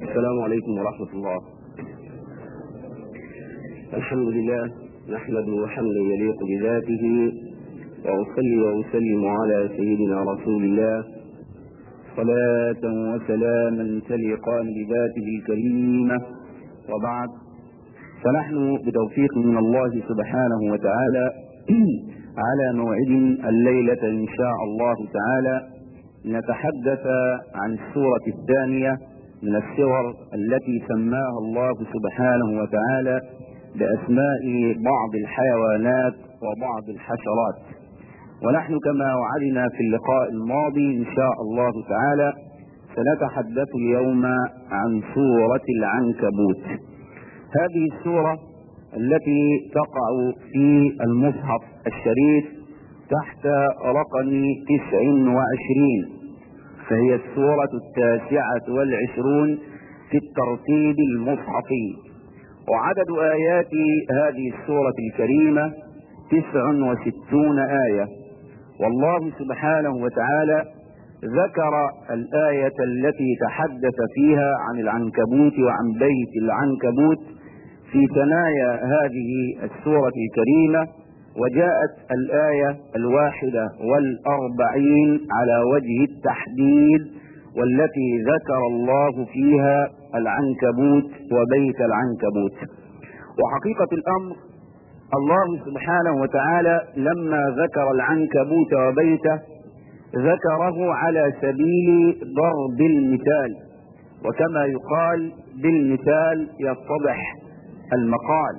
السلام عليكم ورحمة الله. الحمد لله نحمده حمدا يليق بذاته، وأصلي وأسلم على سيدنا رسول الله صلاة وسلاما تليقان بذاته الكريمة، وبعد، فنحن بتوفيق من الله سبحانه وتعالى على موعد الليلة إن شاء الله تعالى نتحدث عن السورة الثانية من السور التي سماها الله سبحانه وتعالى بأسماء بعض الحيوانات وبعض الحشرات. ونحن كما وعدنا في اللقاء الماضي إن شاء الله تعالى سنتحدث اليوم عن سورة العنكبوت. هذه السورة التي تقع في المصحف الشريف تحت رقم 29، فهي السورة 29 في الترتيب المصحفي، وعدد آيات هذه السورة الكريمة 69 آية. والله سبحانه وتعالى ذكر الآية التي تحدث فيها عن العنكبوت وعن بيت العنكبوت في ثنايا هذه السورة الكريمة، وجاءت الآية 41 على وجه التحديد، والتي ذكر الله فيها العنكبوت وبيت العنكبوت. وحقيقة الأمر الله سبحانه وتعالى لما ذكر العنكبوت وبيته ذكره على سبيل ضرب المثال، وكما يقال بالمثال يتضح المقال،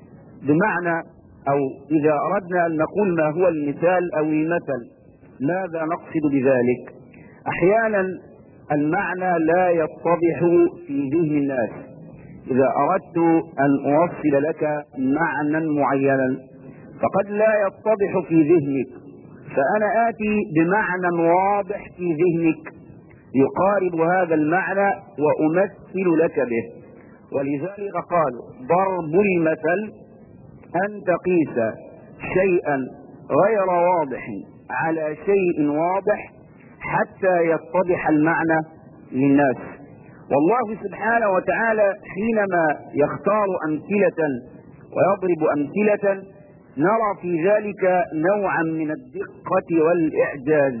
بمعنى أو إذا أردنا أن نقول ما هو المثال أو المثل ماذا نقصد بذلك؟ أحيانا المعنى لا يتضح في ذهن الناس. إذا أردت أن أوصل لك معنى معينا فقد لا يتضح في ذهنك، فأنا آتي بمعنى واضح في ذهنك يقارب هذا المعنى وأمثل لك به. ولذلك قالوا ضرب المثل أن تقيس شيئا غير واضح على شيء واضح حتى يتضح المعنى للناس. والله سبحانه وتعالى حينما يختار أمثلة ويضرب أمثلة نرى في ذلك نوعا من الدقة والإعجاز.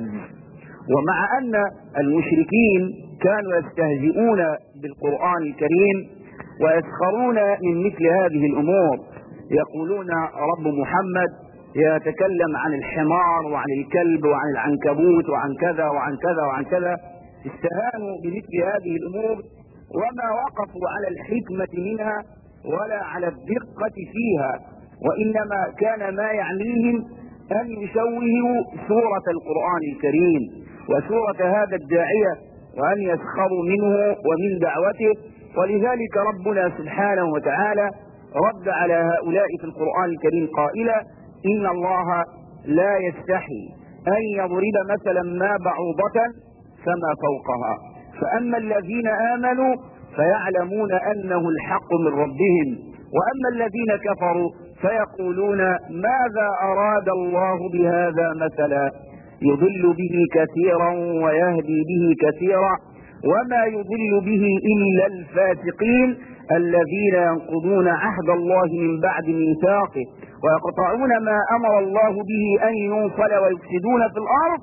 ومع أن المشركين كانوا يستهزئون بالقرآن الكريم ويسخرون من مثل هذه الأمور، يقولون رب محمد يتكلم عن الحمار وعن الكلب وعن العنكبوت وعن كذا وعن كذا وعن كذا، استهانوا بمثل هذه الأمور وما وقفوا على الحكمة منها ولا على الدقة فيها، وإنما كان ما يعنيهم أن يشوهوا سورة القرآن الكريم وسورة هذا الداعية وأن يسخروا منه ومن دعوته. ولذلك ربنا سبحانه وتعالى رد على هؤلاء في القرآن الكريم قائلا إن الله لا يستحي أن يضرب مثلا ما بعوضة فما فوقها، فأما الذين آمنوا فيعلمون أنه الحق من ربهم، وأما الذين كفروا فيقولون ماذا أراد الله بهذا مثلا يضل به كثيرا ويهدي به كثيرا وما يضل به إلا الفاسقين الذين ينقضون عهد الله من بعد ميثاقه ويقطعون ما أمر الله به أن يوصل ويفسدون في الأرض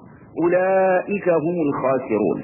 أولئك هم الخاسرون.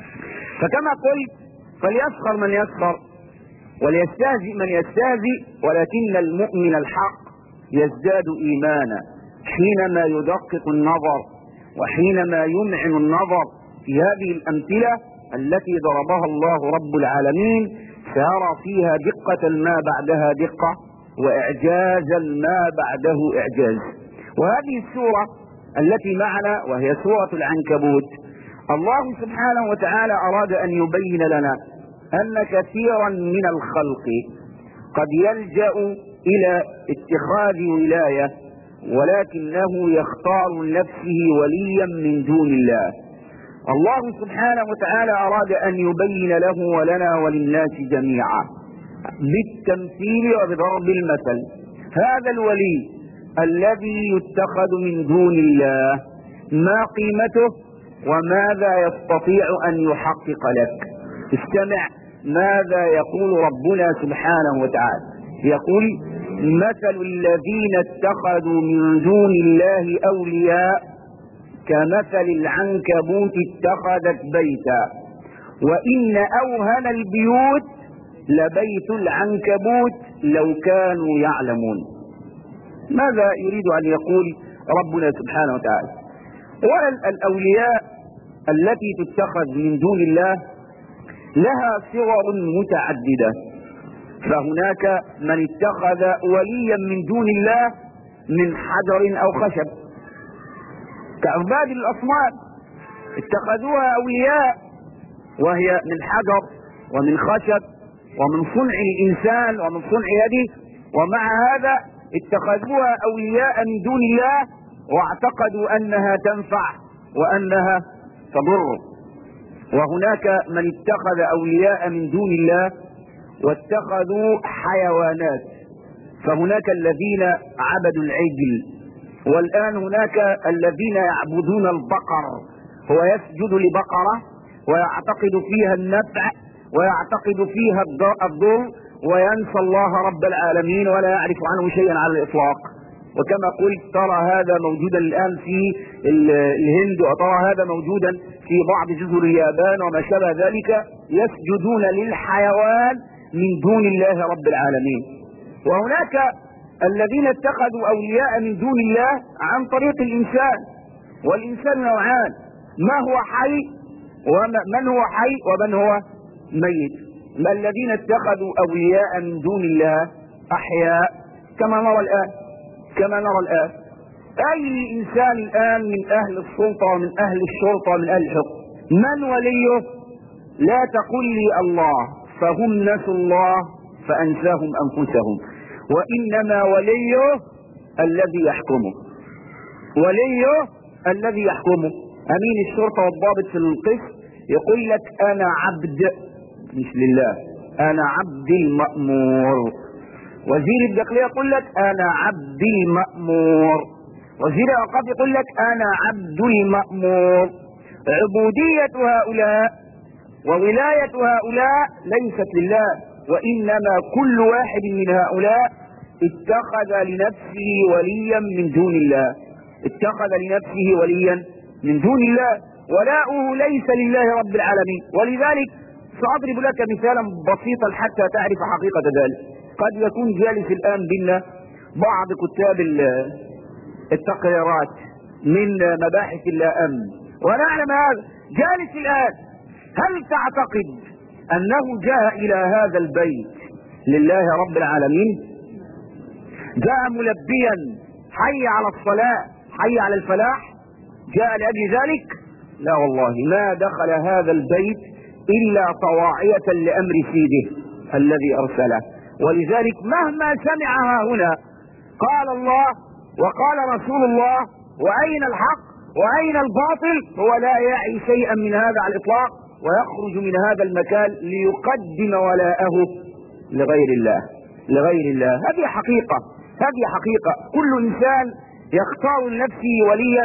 فكما قلت فليسخر من يسخر وليستهزئ من يستهزئ، ولكن المؤمن الحق يزداد إيمانا حينما يدقق النظر وحينما يمعن النظر في هذه الأمثلة التي ضربها الله رب العالمين، سيرى فيها دقة ما بعدها دقة وإعجازا ما بعده إعجاز. وهذه السورة التي معنا وهي سورة العنكبوت، الله سبحانه وتعالى أراد أن يبين لنا أن كثيرا من الخلق قد يلجأ إلى اتخاذ ولاية ولكنه يختار لنفسه وليا من دون الله. الله سبحانه وتعالى أراد أن يبين له ولنا وللناس جميعا بالتمثيل وبضرب المثل هذا الولي الذي يتخذ من دون الله ما قيمته وماذا يستطيع أن يحقق لك. استمع ماذا يقول ربنا سبحانه وتعالى؟ يقول مثل الذين اتخذوا من دون الله أولياء كمثل العنكبوت اتخذت بيتا وإن أوهن البيوت لبيت العنكبوت لو كانوا يعلمون. ماذا يريد أن يقول ربنا سبحانه وتعالى؟ والأولياء التي تتخذ من دون الله لها صور متعددة، فهناك من اتخذ وليا من دون الله من حجر أو خشب كعباد الأصنام، اتخذوها أولياء وهي من حجر ومن خشب ومن صنع الإنسان ومن صنع يده، ومع هذا اتخذوها أولياء من دون الله واعتقدوا أنها تنفع وأنها تضر. وهناك من اتخذ أولياء من دون الله واتخذوا حيوانات، فهناك الذين عبدوا العجل، والآن هناك الذين يعبدون البقر، هو يسجد لبقرة ويعتقد فيها النفع ويعتقد فيها الضر وينسى الله رب العالمين ولا يعرف عنه شيئا على الإطلاق. وكما قلت ترى هذا موجودا الآن في الهند، وترى هذا موجودا في بعض جزر اليابان وما شابه ذلك، يسجدون للحيوان من دون الله رب العالمين. وهناك الذين اتخذوا أولياء من دون الله عن طريق الإنسان، والإنسان نوعان، ما هو حي ومن هو حي ومن هو ميت. ما الذين اتخذوا أولياء من دون الله أحياء كما نرى الآن أي إنسان الآن من أهل السلطة ومن أهل الشرطة ومن أهل الحكم من وليه؟ لا تقل لي الله، فهم نسوا الله فأنساهم أنفسهم، وإنما وليه الذي يحكمه، أمين الشرطة والضابط في القسم يقول لك أنا عبد مش لله، أنا عبد المأمور. وزير الداخلية يقول لك أنا عبد المأمور. وزير الأوقاف يقول لك أنا عبد المأمور. عبودية هؤلاء وولاية هؤلاء ليست لله، وإنما كل واحد من هؤلاء اتخذ لنفسه وليا من دون الله، من دون الله، ولاؤه ليس لله رب العالمين. ولذلك سأضرب لك مثالا بسيطا حتى تعرف حقيقة ذلك. قد يكون جالس الآن بنا بعض كتاب التقريرات من مباحث الأمن ونعلم هذا جالس الآن، هل تعتقد أنه جاء إلى هذا البيت لله رب العالمين؟ جاء ملبيا حي على الصلاة حي على الفلاح؟ جاء لأجل ذلك؟ لا والله، ما دخل هذا البيت إلا طواعية لأمر سيده الذي أرسله. ولذلك مهما سمعها هنا قال الله وقال رسول الله وأين الحق وأين الباطل، هو لا يعي شيئا من هذا على الإطلاق، ويخرج من هذا المكان ليقدم ولاءه لغير الله. هذه حقيقة. كل إنسان يختار لنفسه وليا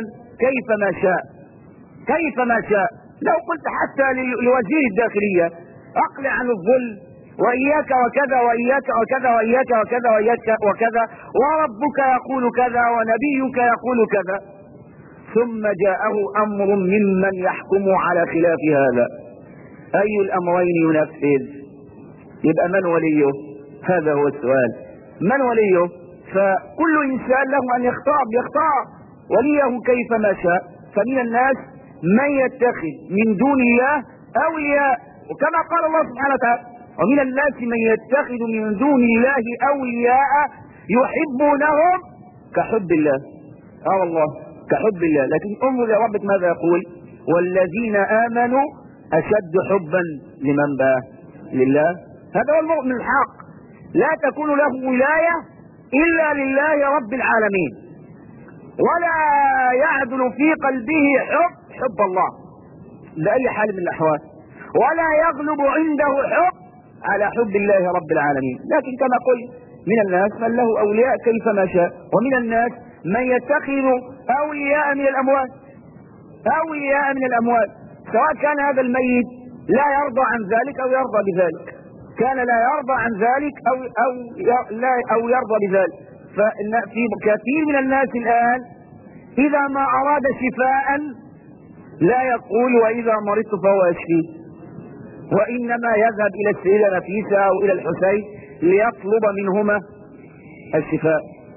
كيفما شاء. لو قلت حتى لوزير الداخلية أقلع عن الظلم وإياك وكذا وإياك وكذا وإياك وكذا وإياك وكذا، وربك يقول كذا ونبيك يقول كذا، ثم جاءه أمر ممن يحكم على خلاف هذا، أي الأمرين ينفذ؟ يبقى من وليه؟ هذا هو السؤال، من وليه؟ فكل إنسان له أن يختار وليه كيفما شاء. فمن الناس من يتخذ من دون الله أولياء، وكما قال الله سبحانه وتعالى ومن الناس من يتخذ من دون الله أولياء يحبونهم كحب الله. والله كحب الله. لكن انظر يا رب ماذا يقول؟ والذين آمنوا أشد حبا لمن باه لله. هذا هو المؤمن الحق، لا تكون له ولاية إلا لله رب العالمين، ولا يعدل في قلبه حب الله بأي حال من الأحوال، ولا يغلب عنده حب على حب الله رب العالمين. لكن كما قلت من الناس من له أولياء كيفما شاء، ومن الناس من يتخذ أولياء من الأموات، سواء كان هذا الميت لا يرضى عن ذلك أو يرضى بذلك، كان لا يرضى عن ذلك أو يرضى بذلك. ففي كثير من الناس الآن إذا ما أراد شفاء لا يقول وإذا مرضت فهو يشفي، وإنما يذهب إلى السيدة نفيسة أو إلى الحسين ليطلب منهما الشفاء.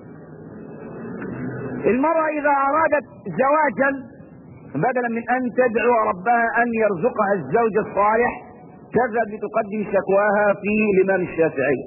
المرأة إذا أرادت زواجا بدلا من أن تدعو ربها أن يرزقها الزوج الصالح تذهب لتقدم شكواها في الإمام الشافعي.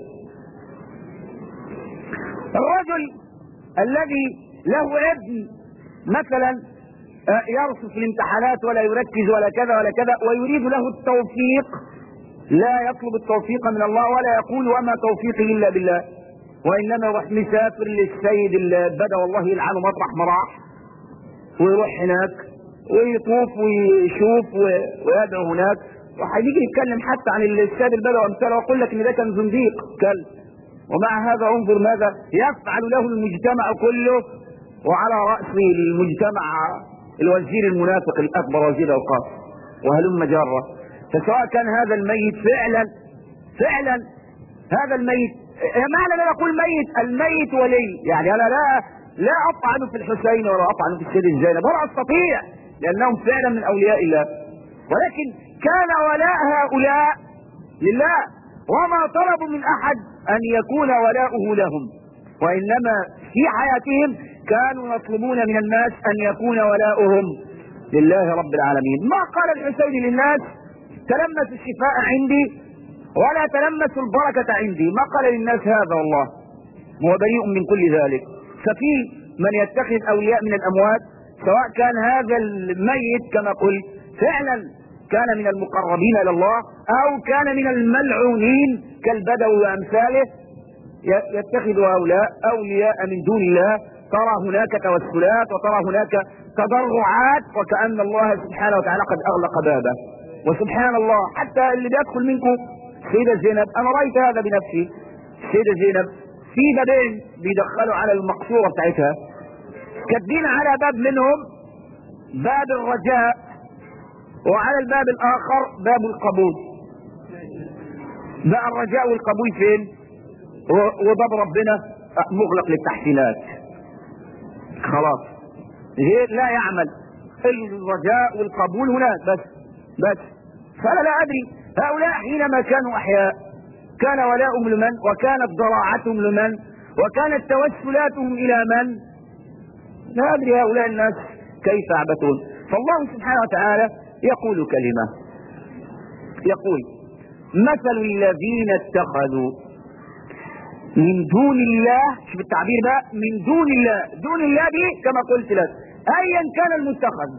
الرجل الذي له ابن مثلا يرسل في الامتحانات ولا يركز ولا كذا ولا كذا ويريد له التوفيق، لا يطلب التوفيق من الله ولا يقول وما توفيقي إلا بالله، وإنما يروح مسافر للسيد البدوي والله يلعنه مطرح ما راح، ويروح هناك ويطوف ويشوف ويدعو هناك، وهيجي يتكلم حتى عن السيد البدوي وامثاله ويقول لك ان ده كان زنديق كلب، ومع هذا انظر ماذا يفعل له المجتمع كله، وعلى رأس المجتمع الوزير المنافق الأكبر وزير الأوقاف وهلم جرة. فسواء كان هذا الميت فعلا هذا الميت، معنى لا نقول ميت، الميت ولي، يعني أنا لا أطعن في الحسين ولا أطعن في السيدة زينب ولا أستطيع، لأنهم فعلا من أولياء الله، ولكن كان ولاء هؤلاء لله، وما طلبوا من أحد أن يكون ولاؤه لهم، وإنما في حياتهم كانوا يطلبون من الناس أن يكون ولاؤهم لله رب العالمين. ما قال الحسين للناس تلمسوا الشفاء عندي ولا تلمسوا البركة عندي، ما قال للناس هذا، والله هو بريء من كل ذلك. ففي من يتخذ أولياء من الأموات، سواء كان هذا الميت كما قلت فعلا كان من المقربين إلى الله أو كان من الملعونين كالبدوي وأمثاله، يتخذ هؤلاء أولياء من دون الله. ترى هناك توسلات وترى هناك تضرعات وكأن الله سبحانه وتعالى قد أغلق بابه. وسبحان الله حتى اللي بيدخل منكم السيدة زينب، أنا رأيت هذا بنفسي، السيدة زينب في بابين بيدخلوا على المقصورة بتاعتها، كاتبين على باب منهم باب الرجاء وعلى الباب الآخر باب القبول. بقى الرجاء والقبول فين؟ وباب ربنا مغلق للتحسينات، خلاص لا يعمل الرجاء والقبول هناك بس. فأنا لا أدري هؤلاء حينما كانوا أحياء كان ولاؤهم لمن، وكانت ضراعتهم لمن، وكانت توسلاتهم إلى من؟ لا أدري هؤلاء الناس كيف يعبثون. فالله سبحانه وتعالى يقول كلمة، يقول مثل الذين اتخذوا من دون الله، شوف التعبير بقى، من دون الله، دون الله دي كما قلت لك ايا كان المتخذ،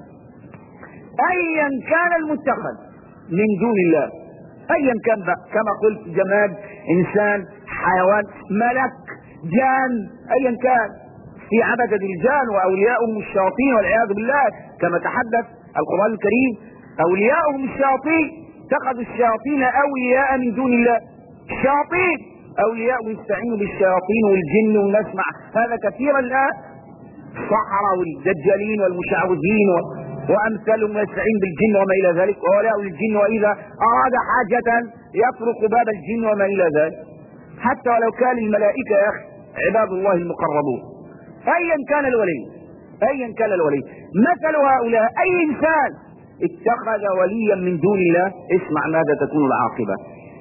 ايا كان المتخذ من دون الله، ايا كان بقى كما قلت، جماد، انسان، حيوان، ملك، جان، ايا كان، في عبدة الجان واولياؤهم الشياطين والعياذ بالله، كما تحدث القرآن الكريم اولياؤهم الشياطين، اتخذوا الشياطين اولياء من دون الله. الشياطين اولياء يستعينوا بالشياطين والجن، ونسمع هذا كثيرا الان، السحرة والدجالين والمشعوذين وامثالهم يستعين بالجن وما الى ذلك، وولاء الجن واذا اراد حاجة يطرق باب الجن وما الى ذلك، حتى ولو كان الملائكة يا اخي عباد الله المقربون. ايا كان الولي، ايا كان الولي، مثل هؤلاء اي انسان اتخذ وليا من دون الله، اسمع ماذا تكون العاقبة.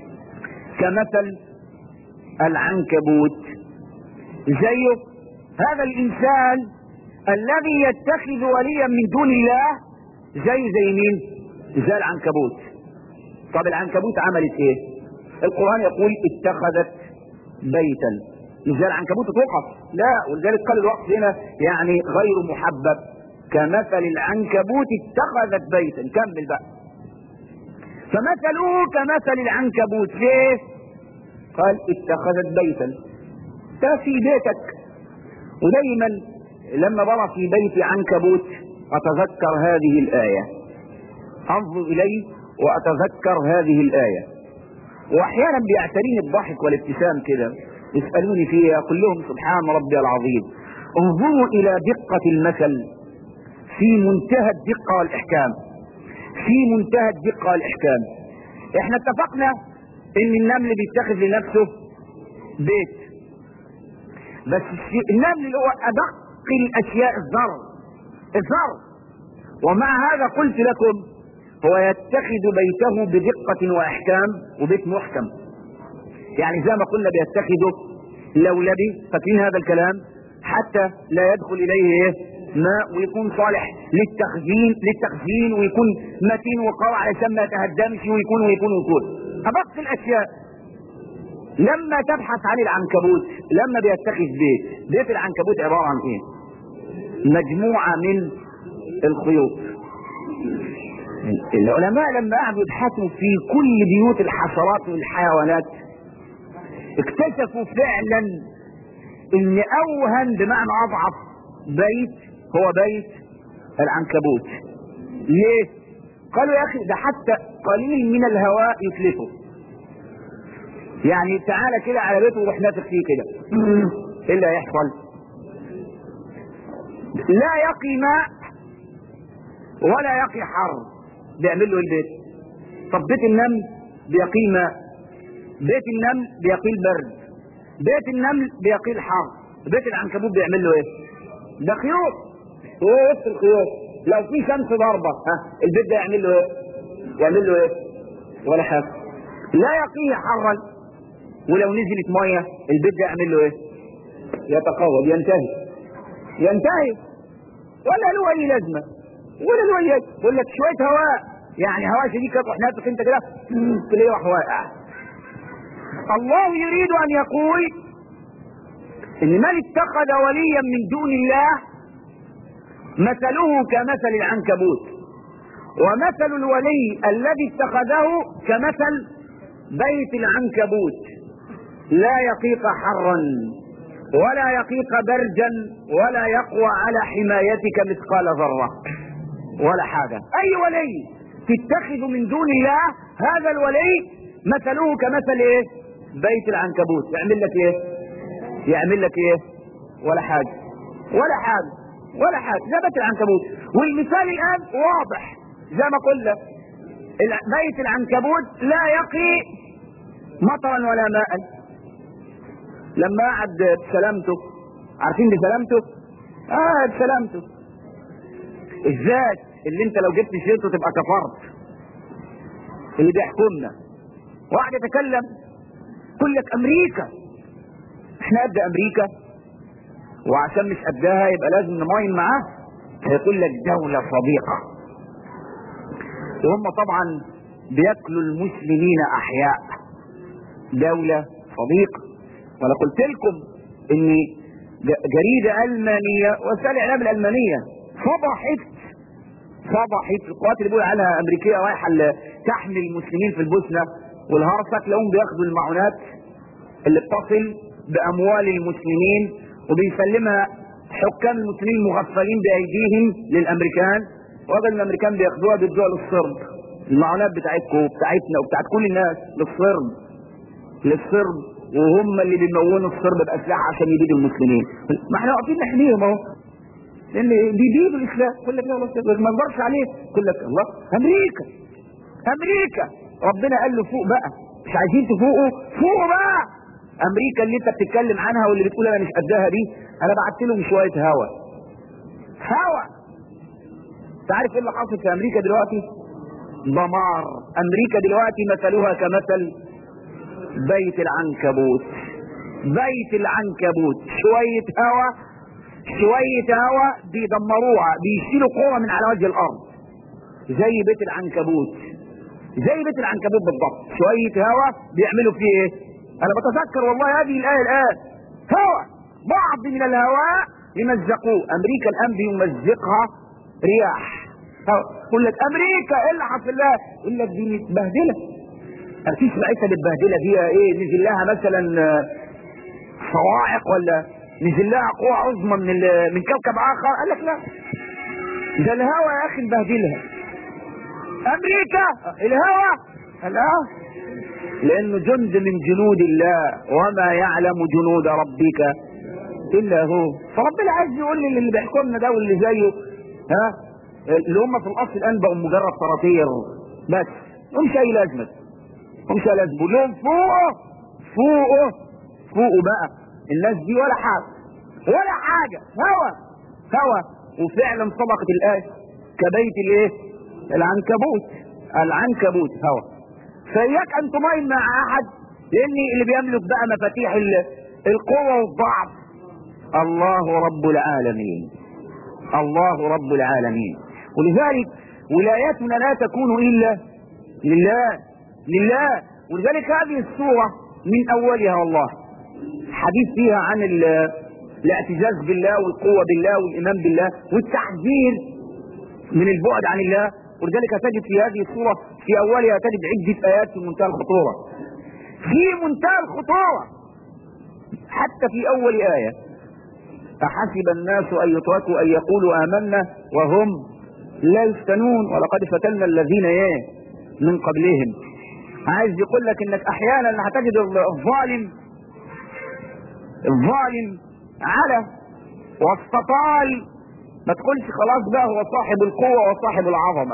كمثل العنكبوت، زيه هذا الانسان الذي يتخذ وليا من دون الله زي مين؟ زي العنكبوت. طب العنكبوت عملت ايه؟ القرآن يقول اتخذت بيتا، زي العنكبوت توقف، لا، ولذلك قال الوقت هنا يعني غير محبب، كمثل العنكبوت اتخذت بيتا. كمل بقى، فمثله كمثل العنكبوت، ليه؟ قال اتخذت بيتا، ده في بيتك. ودايما لما برى في بيت عنكبوت اتذكر هذه الآية، انظر اليه واتذكر هذه الآية، واحيانا بيعتريني الضحك والابتسام كده، يسألوني فيها اقول لهم سبحان ربي العظيم، انظروا الى دقة المثل، في منتهى الدقة والاحكام، في منتهى الدقة والاحكام. احنا اتفقنا ان النمل بيتخذ لنفسه بيت، بس النمل اللي هو ادق الاشياء الزر، ومع هذا قلت لكم هو يتخذ بيته بدقة واحكام، وبيت محكم. يعني زي ما قلنا بيتخذه لولبي، فاكرين هذا الكلام، حتى لا يدخل اليه ماء، ويكون صالح للتخزين ويكون متين وقوي علشان ما يتهدمش، ويكون ادق الاشياء. لما تبحث عن العنكبوت لما بيتخذ بيت العنكبوت عبارة عن ايه؟ مجموعة من الخيوط. العلماء لما قعدوا يبحثوا في كل بيوت الحشرات والحيوانات اكتشفوا فعلا ان اوهن بمعنى اضعف بيت هو بيت العنكبوت. ليه؟ قالوا يا اخي ده حتى قليل من الهواء يتلفه. يعني تعالى كده على بيته وروح نافخ فيه كده، ايه اللي هيحصل؟ لا يقي ماء ولا يقي حر، بيعمل له البيت. طب بيت النمل بيقي ماء، بيت النمل بيقي البرد، بيت النمل بيقي الحر. بيت العنكبوت بيعمل له ايه؟ ده خيوط، هو وسط الخيوط لو في شمس ضربه البيت ده يعمل له ايه؟ يعمل له ايه؟ ولا حاجه. لا يقيه حرا، ولو نزلت ميه البيت ده يعمل له ايه؟ يتقوض، ينتهي ولا له اي لازمه ولا له اي. يقول لك شويه هواء، يعني هواء شديد كده تروح نافخ انت كده تلاقيه راح واقع. الله يريد ان يقول ان من اتخذ وليا من دون الله مثله كمثل العنكبوت، ومثل الولي الذي اتخذه كمثل بيت العنكبوت، لا يقيك حرا ولا يقيك برجا ولا يقوى على حمايتك مثقال ذرة ولا حاجة. اي ولي تتخذ من دون الله هذا الولي مثله كمثل ايه؟ بيت العنكبوت. يعمل لك ايه؟ ولا حاجة زي بيت العنكبوت. والمثال الان واضح زي ما قلنا، بيت العنكبوت لا يقي مطرا ولا ماء. لما قعد بسلامته، عارفين بسلامته؟ بسلامته الذات اللي انت لو جبت سيرته تبقى كفرت، اللي بيحكمنا واحد يتكلم يقول لك امريكا، احنا قد امريكا وعشان مش قدها يبقى لازم نماين معاه، هيقول لك دولة صديقة. وهم طبعا بياكلوا المسلمين احياء. دولة صديقة. وانا قلت لكم ان جريدة المانية وسائل الاعلام الالمانية فضحت القوات اللي بيقول عنها امريكية رايحة تحمي المسلمين في البوسنة والهرسك، لهم بياخدوا المعونات اللي بتصل باموال المسلمين وبيسلمها حكام المسلمين المغفلين بايديهم للامريكان، وقال الامريكان بياخدوها بيدوها للصرب. المعونات بتاعتكم وبتاعتنا وبتاعت كل الناس للصرب، وهم اللي بيمونوا الصرب باسلحه عشان يبيدوا المسلمين. ما احنا واقفين نحميهم اهو، لان بيبيدوا الاسلام. يقول لك ما نقدرش عليه، يقول لك الله امريكا ربنا قال له فوق بقى، مش عايزين تفوقوا؟ فوقوا بقى. امريكا اللي انت بتتكلم عنها واللي بتقول انا مش قدها دي، انا بعت لهم شويه هوا. انت عارف ايه اللي حاصل في امريكا دلوقتي؟ دمار. امريكا دلوقتي مثلها كمثل بيت العنكبوت. شويه هوا بيدمروها، بيشيلوا قوة من على وجه الارض زي بيت العنكبوت بالضبط. شويه هوا بيعملوا فيه ايه؟ انا بتذكر والله هذه الايه الان، هوا بعض من الهواء يمزقوه. امريكا الان بيمزقها رياح. يقول لك امريكا ايه اللي حصل لها؟ يقول لك دي متبهدله. مفيش بعثه متبهدله فيها ايه؟ نزل لها مثلا صواعق ولا نزل لها قوة عظمى من كوكب اخر؟ قال لك لا، ده الهوا يا اخي مبهدلها. امريكا الهوا لانه جند من جنود الله، وما يعلم جنود ربك الا هو. فربنا عايز يقول لي اللي بيحكمنا ده واللي زيه اللي هم في الاصل الان بقوا مجرد طراطير بس، مش اي لازمه. ومش لازم لهم فوقه فوقه فوقه بقى. الناس دي ولا حاجة هوا. وفعلا صدقت الآية كبيت الايه؟ العنكبوت هوا. فإياك أن تماين مع أحد، لأن اللي بيملك بقى مفاتيح القوة والضعف الله رب العالمين. ولذلك ولايتنا لا تكون إلا لله. ولذلك هذه السورة من أولها والله حديث فيها عن الاعتزاز بالله والقوة بالله والإيمان بالله والتحذير من البعد عن الله. ولذلك تجد في هذه السورة في أولها تجد عدة آيات في منتهى الخطورة حتى في أول آية: أحسب الناس أن يتركوا أن يقولوا آمنا وهم لا يفتنون ولقد فتنا الذين من قبلهم. عايز يقول لك انك احيانا هتجد الظالم على واستطال، ما تقولش خلاص بقى هو صاحب القوة وصاحب العظمة.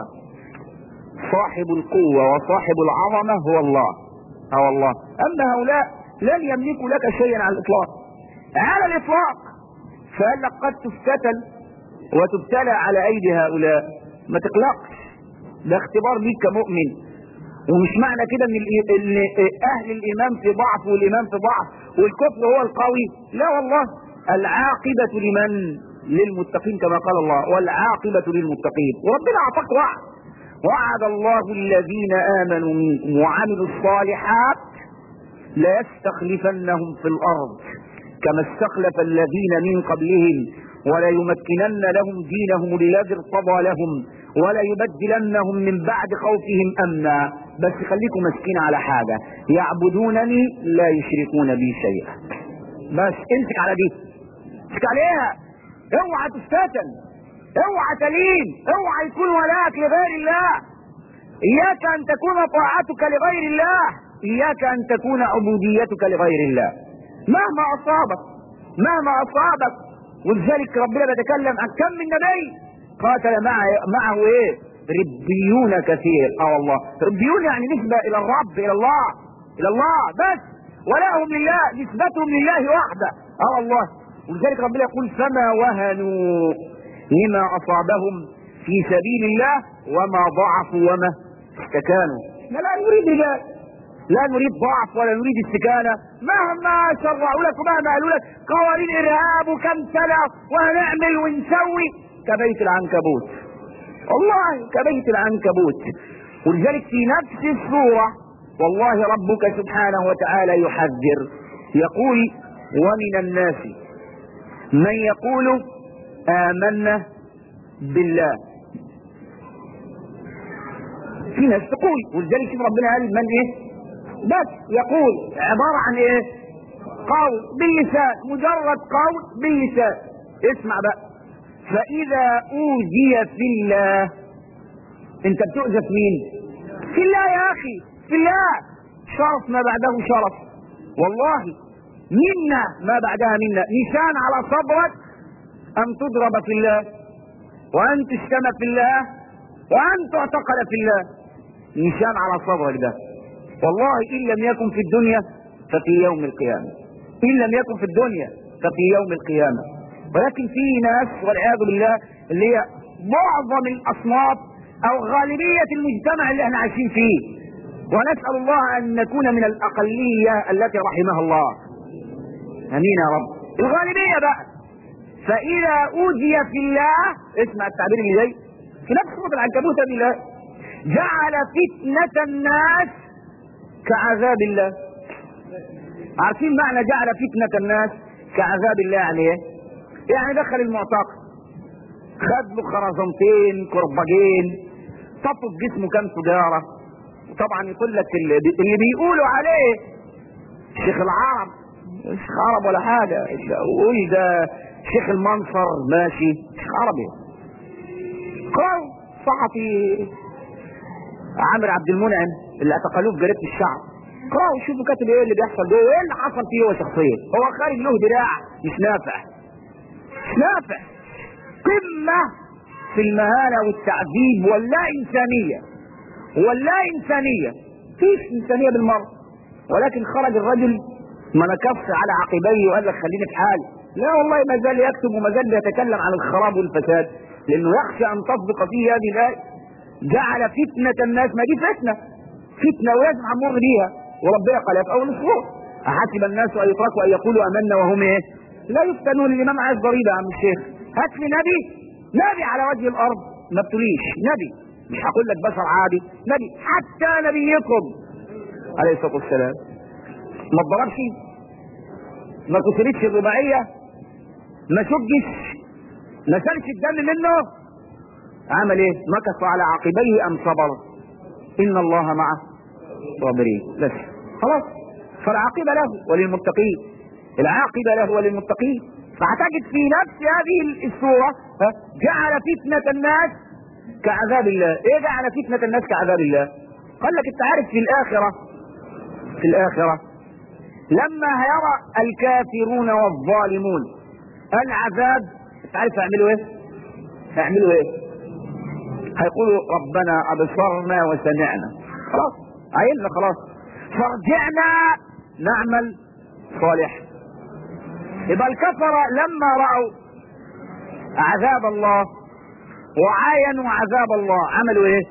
صاحب القوة وصاحب العظمة هو الله. اما هؤلاء لن يملكوا لك شيئا على الاطلاق. فقال لك قد تفتتن وتبتلى على ايدي هؤلاء، ما تقلقش، ده اختبار ليك كمؤمن. ومش معنى كده ان اهل الايمان في ضعف والايمان في ضعف والكفر هو القوي، لا والله. العاقبة للمتقين كما قال الله، والعاقبة للمتقين. وربنا اعطاك وعد الله الذين امنوا منكم وعملوا الصالحات ليستخلفنهم في الارض كما استخلف الذين من قبلهم وليمكنن لهم دينهم الذي ارتضى لهم وليبدلنهم من بعد خوفهم امنا. بس خليكم مسكين على حاجة: يعبدونني لا يشركون بي شيئا. بس امسك على دي، امسك عليها، اوعى تفتتن، اوعى تلين، اوعى يكون ولاك لغير الله. اياك ان تكون طاعتك لغير الله، اياك ان تكون عبوديتك لغير الله مهما اصابك. ولذلك ربنا بيتكلم عن كم من نبي قاتل معه ربيون كثير. والله ربيون يعني نسبة الى الرب، الى الله بس، ولاهم لله، نسبتهم لله وحده. والله. ولذلك ربنا يقول: فما وهنوا لما اصابهم في سبيل الله وما ضعفوا وما استكانوا. لا نريد ذلك، لا نريد ضعف ولا نريد استكانة. مهما شرعوا لك ومهما قالوا لك قوانين ارهاب وكم سنة وهنعمل ونسوي، كبيت العنكبوت، والله كبيت العنكبوت. ولذلك في نفس السورة والله ربك سبحانه وتعالى يحذر، يقول: ومن الناس من يقول آمنا بالله. في ناس تقول، ولذلك ربنا قال من بس يقول عبارة عن قول باللسان، مجرد قول باللسان. اسمع بقى: فإذا أوذي في الله. انت بتؤذى في مين؟ في الله يا اخي، في الله. شرف ما بعده شرف، والله. منا ما بعدها منا. نشان على صبرك ان تضرب في الله، وان تشتم في الله، وان تعتقل في الله. نشان على صبرك ده والله. ان لم يكن في الدنيا ففي يوم القيامة، ولكن في ناس والعياذ بالله اللي هي معظم الاصناف او غالبية المجتمع اللي احنا عايشين فيه، ونسأل الله ان نكون من الاقلية التي رحمها الله. امين يا رب. الغالبية بقى: فاذا اوذي في الله، اسمع التعبير اللي جاي في نفس سورة العنكبوت: بالله جعل فتنة الناس كعذاب الله. عارفين معنى جعل فتنة الناس كعذاب الله يعني ايه؟ يعني دخل المعتقل، خد له خرزنتين كرباجين، طفوا في جسمه كام سجارة. طبعا يقول لك اللي بيقولوا عليه شيخ العرب، مش عرب ولا حاجة، يقول ده شيخ المنصر، ماشي شيخ عربي. قال صحفي عامر عبد المنعم اللي اعتقلوه في جريدة الشعب، قرأوا شوفوا كاتب ايه اللي بيحصل جوه، ايه اللي حصل فيه هو شخصيا. هو خارج له دراع مش نافع، قمة في المهانة والتعذيب واللا إنسانية. فيش إنسانية بالمرة. ولكن خرج الرجل ما نكفش على عقبيه وقال لك خليني في حالي. لا والله ما زال يكتب وما زال يتكلم عن الخراب والفساد، لأنه يخشى أن تطبق فيه هذه الآية. جعل فتنة الناس، ما دي فتنة ولازم هنمر بيها، وربنا قال في أول السورة أحسب الناس أن يتركوا أن يقولوا آمنا وهم إيه؟ لا يفتنون. الإمام عايز ضريبة يا عم الشيخ، هات لي نبي على وجه الأرض ما بتقوليش نبي، مش هقول لك بشر عادي، نبي حتى نبيكم عليه الصلاة والسلام ما اتضربش، ما كسرتش الرباعية، ما شجش، ما سالش الدم منه، عمل ايه؟ مكث على عقبيه ام صبر؟ ان الله مع الصابرين. بس خلاص، فالعاقبة له وللمتقين، العاقبة له وللمتقين. فهتجد في نفس هذه السورة جعل فتنة الناس كعذاب الله. ايه جعل فتنة الناس كعذاب الله؟ قال لك انت عارف في الآخرة لما هيرى الكافرون والظالمون العذاب، انت عارف هيعملوا ايه؟ هيقولوا ربنا ابصرنا وسمعنا، خلاص عيلنا خلاص، فارجعنا نعمل صالح. يبقى الكفرة لما رأوا عذاب الله وعاينوا عذاب الله عملوا ايه؟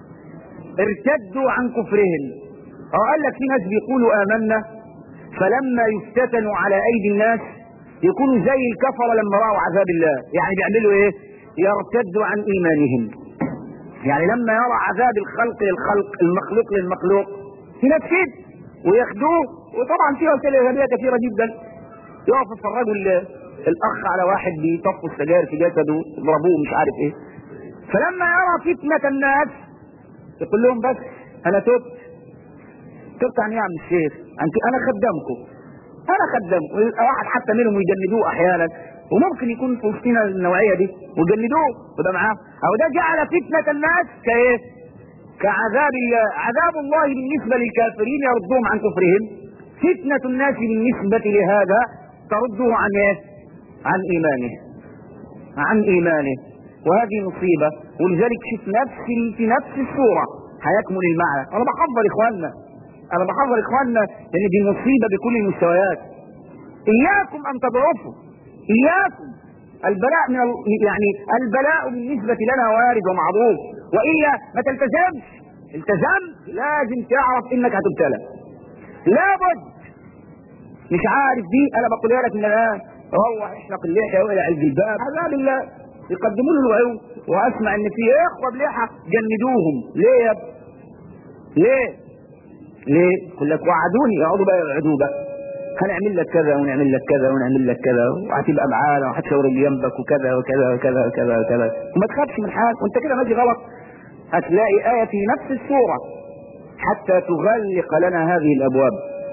ارتدوا عن كفرهم. قال لك في ناس بيقولوا آمنا، فلما يفتتنوا على ايدي الناس يكونوا زي الكفرة لما رأوا عذاب الله، يعني بيعملوا ايه؟ يرتدوا عن ايمانهم. يعني لما يرى عذاب الخلق للخلق، المخلوق للمخلوق، في ناس كده وياخدوه. وطبعا في وسائل ارهابيه كثيره جدا، يقف يتفرجوا الاخ على واحد بيطفوا السجاير في جسده، يضربوه مش عارف ايه. فلما يرى فتنه الناس يقول لهم بس انا تبت عن ايه يا عم الشيخ؟ انا خدامكم. واحد حتى منهم يجندوه احيانا، وممكن يكون في وسطنا النوعيه دي وجندوه وده معاه. او ده جعل فتنه الناس كايه؟ كعذاب الله. عذاب الله بالنسبه للكافرين يردهم عن كفرهم، فتنه الناس بالنسبه لهذا ترده عن ايه؟ عن ايمانه. وهذه مصيبه. ولذلك شوف في نفس السوره هيكمل المعنى. انا بحذر اخواننا لان دي مصيبه بكل المستويات. اياكم ان تضعفوا، اياكم. البلاء البلاء بالنسبه لنا وارد ومعروف، والا ما تلتزمش. التزمت لازم تعرف انك هتبتلى، لابد. مش عارف دي انا بقولها لك من الان، روح احلق اللحيه واقلع الجلباب، عذاب الله. يقدموا له الوعود، واسمع ان في اخوه بلحى جندوهم. ليه يا ابني؟ ليه؟ يقول لك وعدوني، يقعدوا بقى يوعدوه بقى، هنعمل لك كذا ونعمل لك كذا ونعمل لك كذا، وهتبقى معانا وهتشاور اللي جنبك وكذا وكذا وكذا وكذا وكذا. وما تخافش من حاجه، وانت كده ماشي غلط. هتلاقي آية في نفس السورة حتى تغلق لنا هذه الأبواب.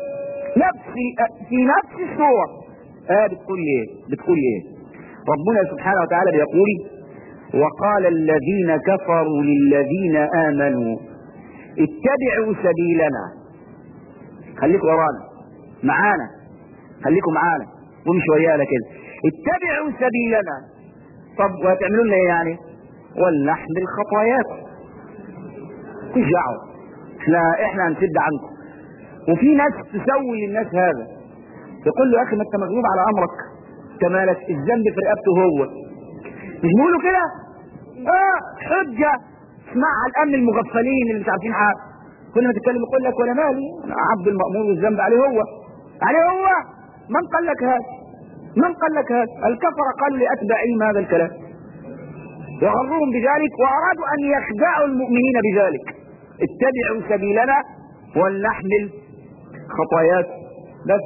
في نفس السورة بتقول ايه؟ ربنا سبحانه وتعالى بيقول: وقال الذين كفروا للذين آمنوا اتبعوا سبيلنا. خليكم ورانا معانا، خليكم معانا ومش ويانا كده. اتبعوا سبيلنا. طب وهتعملوا لنا ايه يعني؟ ولنحمل خطاياكم. تشجعوا احنا هنسد عنكم. وفي ناس تسوي للناس هذا، يقول له يا اخي ما انت مغلوب على امرك، كمالك الذنب في رقبته هو. مش بيقولوا كده؟ حجه اسمعها الامن المغفلين اللي مش عارفين حاجه. كل ما تتكلم يقول لك ولا مالي، انا عبد المأمور والذنب عليه هو. من قال لك هذا؟ الكفره قالوا لاتباعهم هذا الكلام وغرهم بذلك، وارادوا ان يخدعوا المؤمنين بذلك. اتبعوا سبيلنا ولنحمل خطاياكم. بس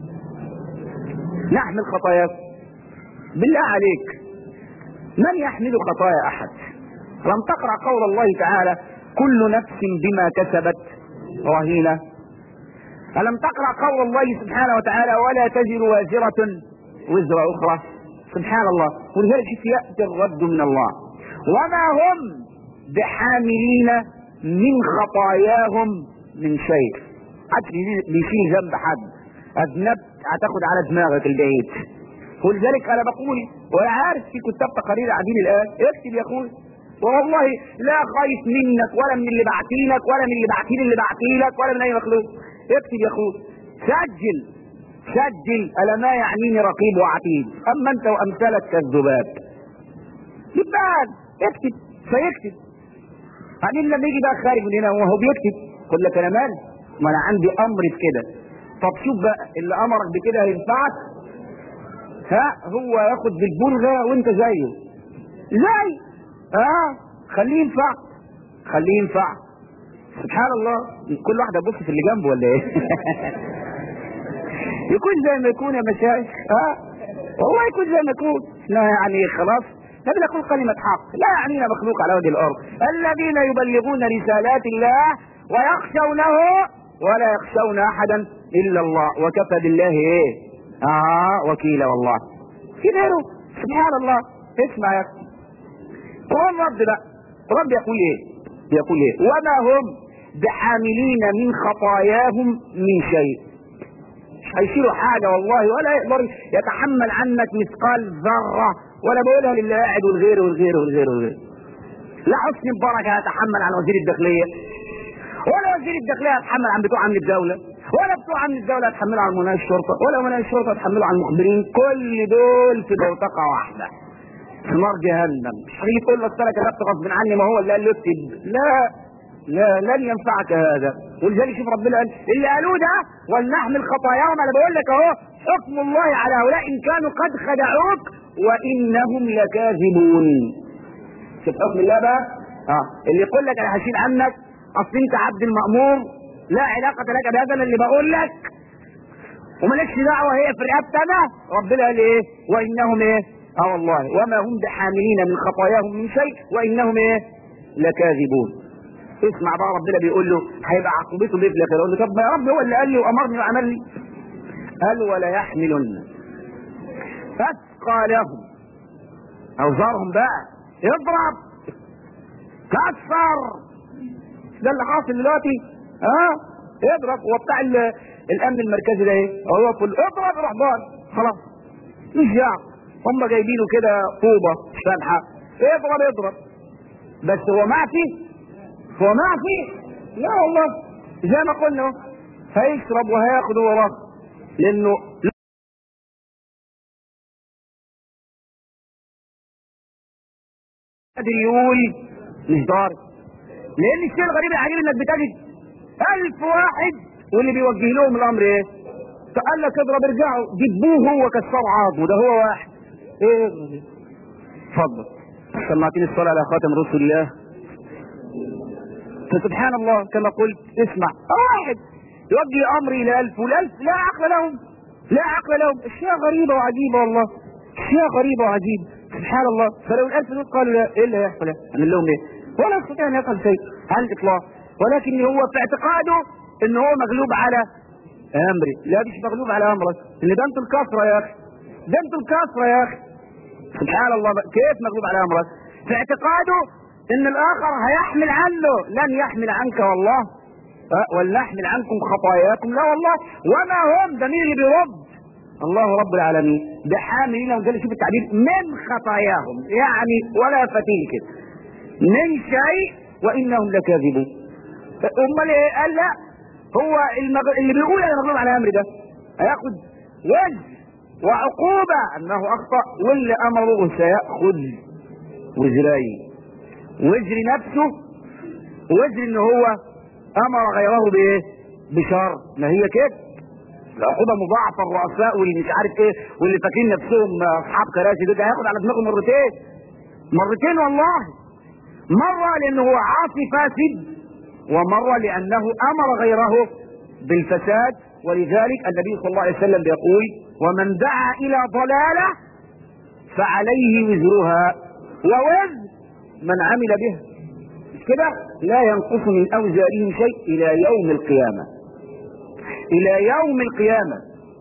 نحمل خطاياكم. بالله عليك من يحمل خطايا احد؟ لم تقرأ قول الله تعالى: كل نفس بما كسبت رهينة؟ ألم تقرأ قول الله سبحانه وتعالى: ولا تزر وازرة وزر أخرى؟ سبحان الله. ولذلك يأتي الرد من الله: وما هم بحاملين من خطاياهم من شيء. حد بيشيل ذنب حد، أذنبت هتاخد على دماغك البعيد. ولذلك أنا بقول، وأنا عارف في كتاب تقارير قاعدين الآن، اكتب يا أخوي، والله لا خايف منك ولا من اللي بعتينك ولا من اللي بعتين اللي بعتيلك ولا من اي مخلوق. اكتب يا اخوي، سجل سجل، الا ما يعنيني رقيب وعتيد، اما انت وامثالك كالذباب. يبقى اكتب، سيكتب. بعدين لما يجي بقى خارج من هنا وهو بيكتب يقول لك انا مالي، ما انا عندي امر في كده. طب شوف بقى اللي امرك بكده هينفعك؟ هو ياخد بالبلغه وانت زيه زي خليه ينفع، خليه ينفع. سبحان الله، كل واحد يبص في اللي جنبه ولا ايه؟ يكون زي ما يكون يا مشايخ. والله يكون زي ما يكون. لا يعني خلاص نبي نقول كلمة حق، لا يعنينا مخلوق على وجه الارض. الذين يبلغون رسالات الله ويخشونه ولا يخشون احدا الا الله وكفى بالله ايه؟ وكيلا. والله في غيره. سبحان الله. اسمع يا اخي، الرب بقى، الرب يقول ايه؟ يقول ايه؟ وما هم بحاملين من خطاياهم من شيء. مش هيشيلوا حاجه والله، ولا يقدر يتحمل عنك مثقال ذره. ولا بقولها للي قاعد والغير والغير والغير والغير. لا حسني مبارك هيتحمل عن وزير الداخليه، ولا وزير الداخليه هيتحمل عن بتوع امن الدوله، ولا بتوع امن الدوله هيتحملوا عن مناهي الشرطه، ولا مناهي الشرطه هيتحملوا عن المخبرين. كل دول في بوتقه واحده في نار جهنم. مش هتيجي تقول له انا كتبت غصب عني، ما هو اللي قال له اكتب. لا لن ينفعك هذا. ولذلك شوف ربنا قال اللي قالوه ده ولنحمل خطاياهم. انا بقول لك اهو حكم الله على هؤلاء ان كانوا قد خدعوك وانهم لكاذبون. شوف حكم الله بقى. اللي يقول لك انا هشيل عنك اصل انت عبد المأمور، لا علاقة لك بهذا. انا اللي بقول لك ومالكش دعوة، هي في رقبتي انا. ربنا قال ايه؟ وانهم ايه؟ والله وما هم بحاملين من خطاياهم من شيء وانهم ايه؟ لكاذبون. اسمع بقى ربنا بيقول له هيبقى عقوبته ليه في الاخر؟ يقول له طب ما يا رب هو اللي قال لي وامرني وعمل لي. قال ولا يحملن اثقالهم، اوزارهم بقى. اضرب كسر، ده اللي حاصل دلوقتي. اضرب. هو بتاع الامن المركزي ده ايه؟ هو يقول اضرب روح ضار خلاص مش دعوه. هم جايبينه كده طوبه سامحه، اضرب. بس هو معفي؟ هو معفي؟ لا والله زي ما قلنا هيشرب وهياخد وراه، لانه قادر يقول مش ضارب. لان الشيء الغريب العجيب انك بتجد 1000 واحد واللي بيوجه لهم الامر ايه؟ قال لك اضرب ارجعوا، دبوه هو كسر عظمه، ده هو واحد. ايه اتفضل سمعتني الصلاه على خاتم رسول الله. فسبحان الله كما قلت اسمع، واحد يوجه امري الى 1000 وال1000 لا عقل لهم، لا عقل لهم. اشياء غريبه وعجيبه والله، اشياء غريبه وعجيبه. سبحان الله. فلو ال1000 دول قالوا لا، ايه اللي هيحصل؟ اعمل لهم ايه؟ ولا يستطيع ان يفعل شيء على الاطلاق. ولكن هو في اعتقاده ان هو مغلوب على امري. لا مش مغلوب على امرك، اللي ده انتوا الكسره يا اخي، ده انتوا الكسره يا اخي. سبحان الله. كيف مغلوب على امرك؟ في اعتقاده ان الاخر هيحمل عنه. لن يحمل عنك والله. ولنحمل عنكم خطاياكم. لا والله. وما هم، ده مين اللي بيرد؟ الله رب العالمين. ده حاملين وجل. شوف التعبير من خطاياهم، يعني ولا فتيل كده من شيء وانهم لكاذبون. امال ايه؟ قال لا، هو اللي بيقول انا مغلوب على امري ده هياخد وزر وعقوبه انه اخطا، واللي امره سياخذ وزرين: وزر نفسه ووزر ان هو امر غيره بايه؟ بشر. ما هي كده العقوبه مضاعفه. الرؤساء واللي مش عارف ايه واللي فاكرين نفسهم اصحاب كراسي دول هياخد على دماغه مرتين والله. مره لانه هو عاصي فاسد، ومره لانه امر غيره بالفساد. ولذلك النبي صلى الله عليه وسلم بيقول: ومن دعا الى ضلاله فعليه وزرها ووزر من عمل بها. مش كده؟ لا ينقص من اوزارهم شيء الى يوم القيامه، الى يوم القيامه.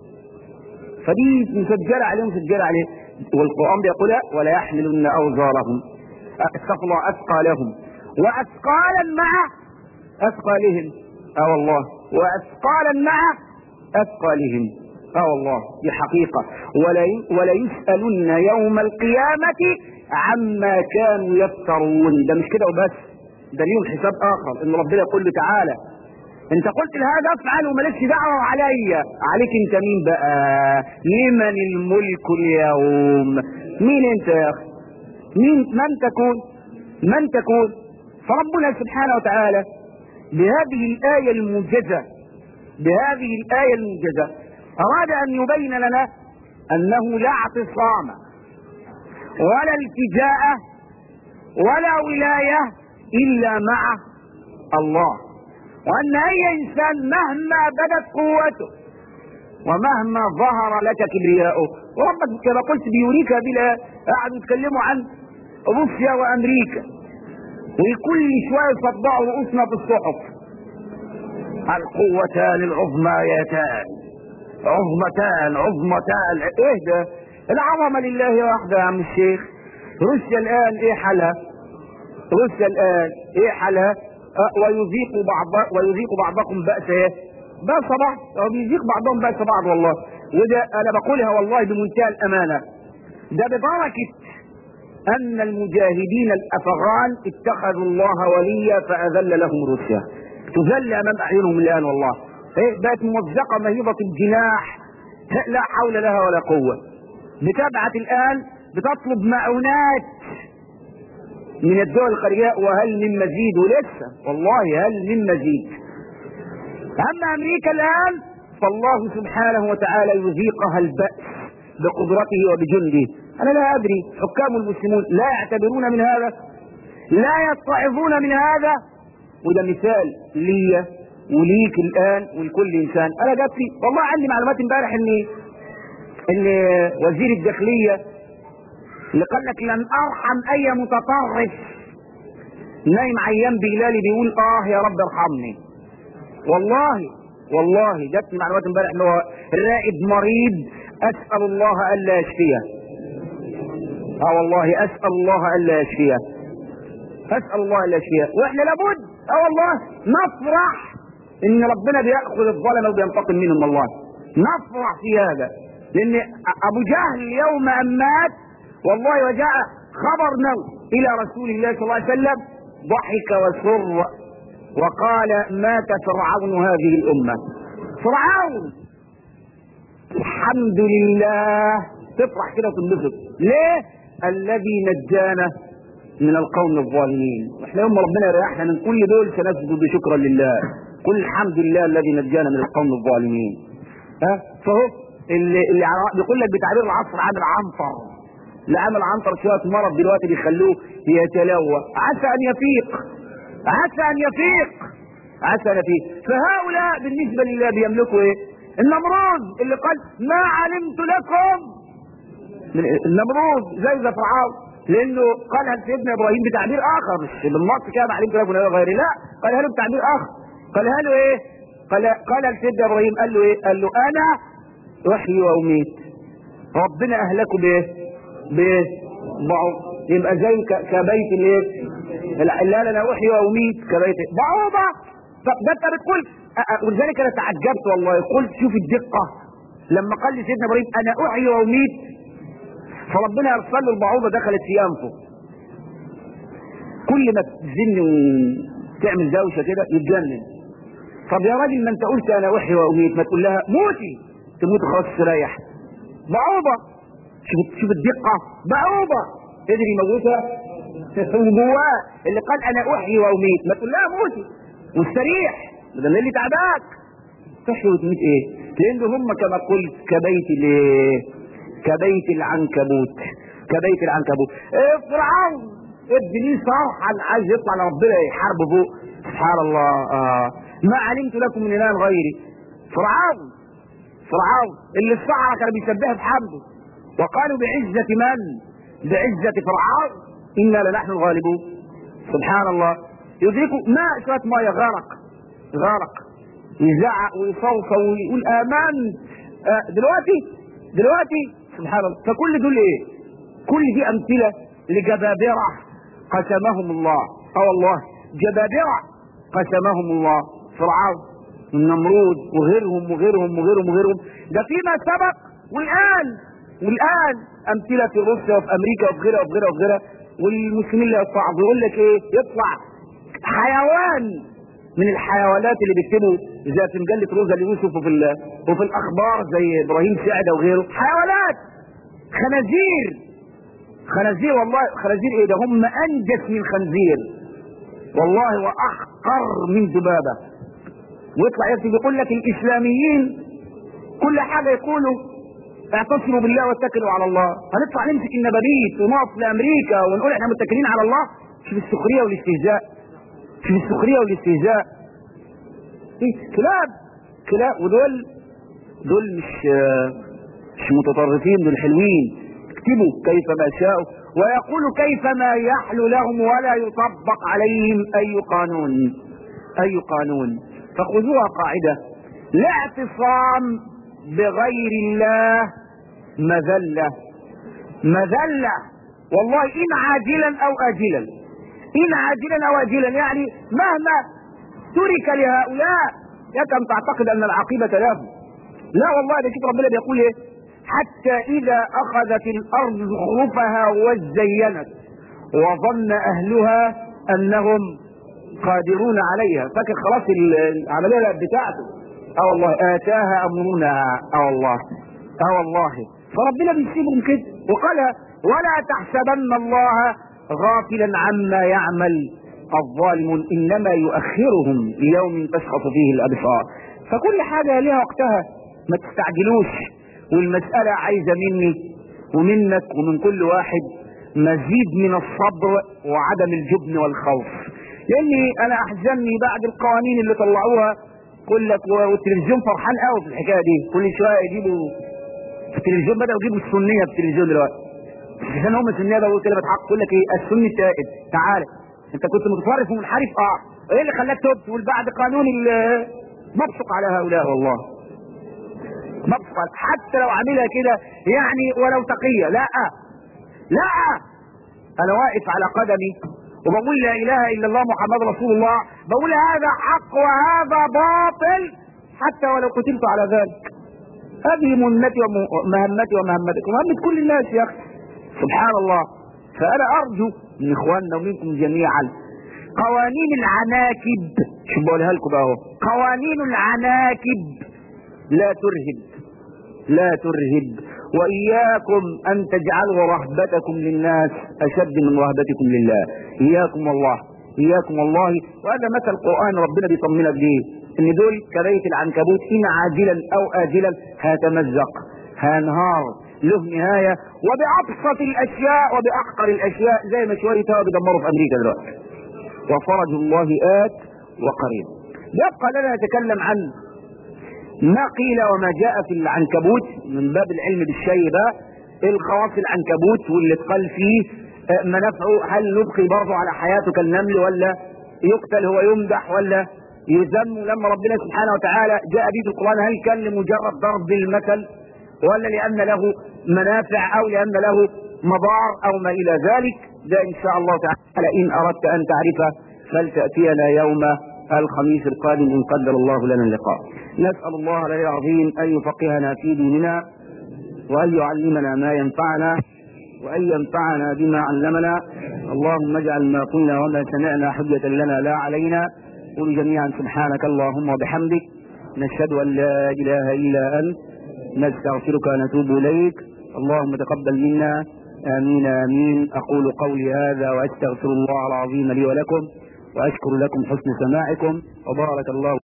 فدي مسجله عليه مسجله عليه. والقران بيقول: ولا يحملن اوزارهم استغفر الله اثقالهم واثقالا مع اثقالهم. والله واثقالا مع اثقالهم. والله دي حقيقة. ولا يسألن يوم القيامة عما كانوا يفترون. ده مش كده وبس، ده ليهم حساب آخر، إن ربنا يقول له تعالى انت قلت لهذا افعل ومالكش دعوه عليا، عليك انت مين بقى؟ لمن الملك اليوم؟ مين انت يا اخي؟ من تكون؟ فربنا سبحانه وتعالى بهذه الآية الموجزة أراد أن يبين لنا أنه لا اعتصام ولا التجاء ولا ولاية إلا مع الله، وأن أي إنسان مهما بدت قوته ومهما ظهر لك كبرياؤه، وربك كما قلت بيوريك بلا قاعدوا يتكلموا عن روسيا وأمريكا وكل شوية يصدعوا رؤوسنا في الصحف، القوتان العظميتان عظمتان. ايه ده؟ العظمة لله وحده يا عم الشيخ. روسيا الآن ايه حالها؟ ويذيق بعضكم بأس ايه؟ بأس بعض، او بيذيق بعضهم بأس بعض. والله وده انا بقولها والله بمنتهى الامانة، ده ببركة ان المجاهدين الافغان اتخذوا الله وليا فاذل لهم روسيا، تذل امام اعينهم الان. والله بقت ممزقة مهيبة الجناح، لا حول لها ولا قوة. بتبعت الان بتطلب معونات من الدول الخارجية، وهل من مزيد؟ ولسه والله هل من مزيد. اما امريكا الان فالله سبحانه وتعالى يذيقها البأس بقدرته وبجنده. انا لا ادري حكام المسلمون لا يعتبرون من هذا، لا يتعظون من هذا. وده مثال لي وليك الان ولكل انسان. انا جات لي والله عندي معلومات امبارح ان وزير الداخليه اللي قال لك لن ارحم اي متطرف نايم عيان بلالي بيقول يا رب ارحمني. والله جاتني معلومات امبارح ان هو راقد مريض اسال الله الا يشفيه. والله اسال الله الا يشفيه، واحنا لابد والله نفرح ان ربنا بياخذ الظلمه وبينتقم منهم. والله نفرح في هذا، لان ابو جهل يوم ان مات والله وجاء خبر الى رسول الله صلى الله عليه وسلم ضحك وسر وقال مات فرعون هذه الامه. فرعون الحمد لله، تفرح كده وتنبسط. ليه؟ الذي نجانا من القوم الظالمين. واحنا يوم ربنا يريحنا من كل دول سنسجد شكرا لله، قل الحمد لله الذي نجانا من القوم الظالمين. فهو اللي بيقول لك بتعبير العصر عامل عنطر، اللي عامل عنطر شويه مرض دلوقتي بيخلوه يتلوى، عسى ان يفيق. فهؤلاء بالنسبه لله بيملكوا ايه؟ النمرود اللي قال ما علمت لكم، النمرود زي فرعون، لانه قالها لسيدنا ابراهيم بتعبير اخر، مش بالنص كده ما علمت لكم غيري، لا قالها له بتعبير اخر. قالها له ايه؟ قال لسيدنا ابراهيم قال له ايه؟ قال له انا احيي واميت. ربنا اهلكه بايه؟ يبقى زي كبيت الايه؟ لا انا احيي واميت كبيت بعوضه. طب ده انت بتقول، ولذلك انا تعجبت والله، قلت شوف الدقه لما قال لسيدنا ابراهيم انا احيي واميت، فربنا ارسل له البعوضه دخلت في انفه، كل ما تزن وتعمل دوشه كده يتجنن. طب يا راجل ما انت قلت انا احيي واميت، ما تقول لها موتي، تموت خلاص تريح. بعوضه، شوف الدقه، بعوضه قدر يموتها وجواه اللي قال انا احيي واميت، ما تقول لها موتي واستريح، ده اللي تعباك. تحيي وتميت ايه؟ لان هم كما قلت كبيت العنكبوت. فرعون ابليس صرحا عايز يطلع لربنا يحاربه فوق، سبحان الله. ما علمت لكم من اله غيري. فرعون اللي الصحراء كانوا بيسبحوا بحمده وقالوا بعزة من؟ بعزة فرعون انا لنحن الغالبون. سبحان الله. يضيقوا ماء شويه ميه غرق يزعق ويصوص ويقول امنت. دلوقتي سبحان الله. فكل دول ايه؟ كل دي امثله لجبابره قسمهم الله. والله جبابره قسمهم الله. فرعون والنمرود وغيرهم وغيرهم وغيرهم وغيرهم. ده فيما سبق، والآن أمثلة في روسيا وفي أمريكا وفي غيرها وفي غيرها وفي غيرها. والمسلمين لا يصعدوا، يقول لك إيه؟ يطلع حيوان من الحيوانات اللي بيكتبوا زي في مجلة روزا اليوسف وفي الأخبار زي إبراهيم سعدة وغيره، حيوانات خنازير والله. خنازير إيه ده؟ هم أنجس من خنزير والله، وأحقر من ذبابة. ويطلع يكتب يقول لك الإسلاميين كل حاجة يقولوا اعتصموا بالله واتكلوا على الله. هنطلع نمسك النبابيت ونقف لأمريكا ونقول احنا متكلين على الله؟ شوف السخرية والاستهزاء. ايه كلاب ودول مش متطرفين، دول حلوين. اكتبوا كيفما شاءوا ويقولوا كيفما يحلو لهم ولا يطبق عليهم أي قانون. فخذوها قاعدة: لا اعتصام بغير الله مذلة والله، إن عاجلا أو آجلا. يعني مهما ترك لهؤلاء يكن تعتقد أن العاقبة لهم. لا والله، ده شوف ربنا بيقول ايه: حتى إذا أخذت الأرض زخرفها وزينت وظن أهلها أنهم قادرون عليها. فاكر خلاص العملية بتاعته. والله آتاها أمرنا. والله فربنا بيسيبهم كده. وقال: ولا تحسبن الله غافلا عما يعمل الظالمون، إنما يؤخرهم ليوم تشخص فيه الأبصار. فكل حاجة لها وقتها، ما تستعجلوش. والمسألة عايزة مني ومنك ومن كل واحد مزيد من الصبر وعدم الجبن والخوف. لاني انا احزنني بعد القوانين اللي طلعوها، يقول لك والتلفزيون فرحان قوي في الحكايه دي، كل شويه يجيبوا في التلفزيون، بداوا يجيبوا السنيه في التلفزيون دلوقتي عشان هم السنيه. بقول كده بتحقق، يقول لك ايه؟ السني التائب. تعالى انت كنت متطرف ومنحرف، ايه اللي خلاك تبت؟ تقول بعد قانون مبصق على هؤلاء. والله مبصق حتى لو عاملها كده يعني ولو تقيه. لا انا واقف على قدمي وبقول لا اله الا الله محمد رسول الله، بقول هذا حق وهذا باطل حتى ولو قتلت على ذلك. هذه مهمتي ومهمتي ومهمتك ومهمة كل الناس يا اخي، سبحان الله. فانا ارجو من اخواننا ومنكم جميعا قوانين العناكب، شو بقولها لكم اهو، قوانين العناكب لا ترهب، وإياكم أن تجعلوا رهبتكم للناس أشد من رهبتكم لله. إياكم والله. وهذا مثل القرآن ربنا بيطمنك بيه، إن دول كبيت العنكبوت، إن عاجلا أو آجلا هتمزق، هنهار، له نهاية، وبأبسط الأشياء وبأحقر الأشياء، زي ما شوية بيدمروا في أمريكا دلوقتي. وفرج الله آت وقريب. يبقى لنا نتكلم عن ما قيل وما جاء في العنكبوت من باب العلم بالشيء ده، الخواص العنكبوت واللي اتقال فيه منافعه. هل نبقي برضه على حياته كالنمل، ولا يقتل هو يمدح، ولا يذم؟ لما ربنا سبحانه وتعالى جاء به في القرآن، هل كان لمجرد ضرب المثل، ولا لأن له منافع، أو لأن له مضار، أو ما إلى ذلك؟ ده إن شاء الله تعالى إن أردت أن تعرفه فلتأتينا يوم الخميس القادم إن قدر الله لنا اللقاء. نسأل الله العلي العظيم أن يفقهنا في ديننا، وأن يعلمنا ما ينفعنا، وأن ينفعنا بما علمنا. اللهم اجعل ما قلنا وما سمعنا حجة لنا لا علينا. قل جميعا سبحانك اللهم وبحمدك، نشهد أن لا إله إلا أنت، نستغفرك ونتوب إليك. اللهم تقبل منا، آمين آمين. أقول قولي هذا وأستغفر الله العظيم لي ولكم، وأشكر لكم حسن سماعكم، وبارك الله